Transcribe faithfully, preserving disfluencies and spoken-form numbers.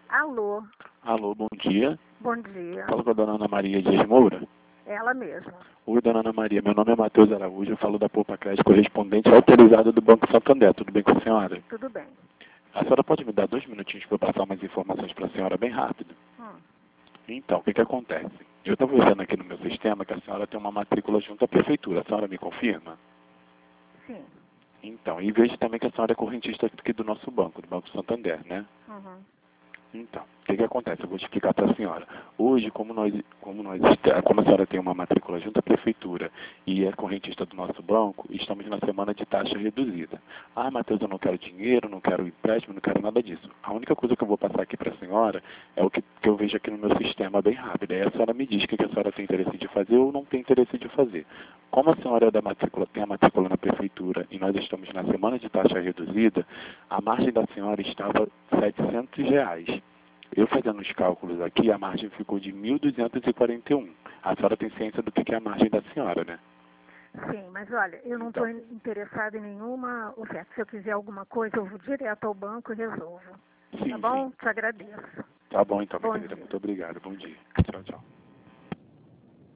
Alô, Alô, bom dia. bom dia. Falo com a dona Ana Maria Dias Moura. Ela mesma. Oi, dona Ana Maria. Meu nome é Matheus Araújo. Eu falo da Poupa Crédito correspondente autorizado do Banco Santander. Tudo bem com a senhora? Tudo bem. A senhora pode me dar dois minutinhos para eu passar umas informações para a senhora bem rápido? Hum. Então, o que que acontece? Eu estava vendo aqui no meu sistema que a senhora tem uma matrícula junto à prefeitura. A senhora me confirma? Sim. Então, e vejo também que a senhora é correntista aqui do nosso banco, do Banco Santander, né? Uhum. Então, o que que acontece? Eu vou explicar para a senhora. Hoje, como nós, como nós, como a senhora tem uma matrícula junto à prefeitura e é correntista do nosso banco, estamos na semana de taxa reduzida. Ah, Matheus, eu não quero dinheiro, não quero empréstimo, não quero nada disso. A única coisa que eu vou passar aqui para a senhora é o que, que eu vejo aqui no meu sistema bem rápido. Aí a senhora me diz o que que a senhora tem interesse de fazer ou não tem interesse de fazer. Como a senhora é da matrícula, tem a matrícula na prefeitura e nós estamos na semana de taxa reduzida, a margem da senhora estava setecentos reais. Eu fazendo os cálculos aqui, a margem ficou de mil duzentos e quarenta e um. A senhora tem ciência do que que é a margem da senhora, né? Sim, mas olha, eu não estou interessada em nenhuma oferta. Se eu quiser alguma coisa, eu vou direto ao banco e resolvo. Sim, Tá bom? sim. Te agradeço. Tá bom então, minha Bom querida. dia. Muito obrigado. Bom dia. Tchau, tchau.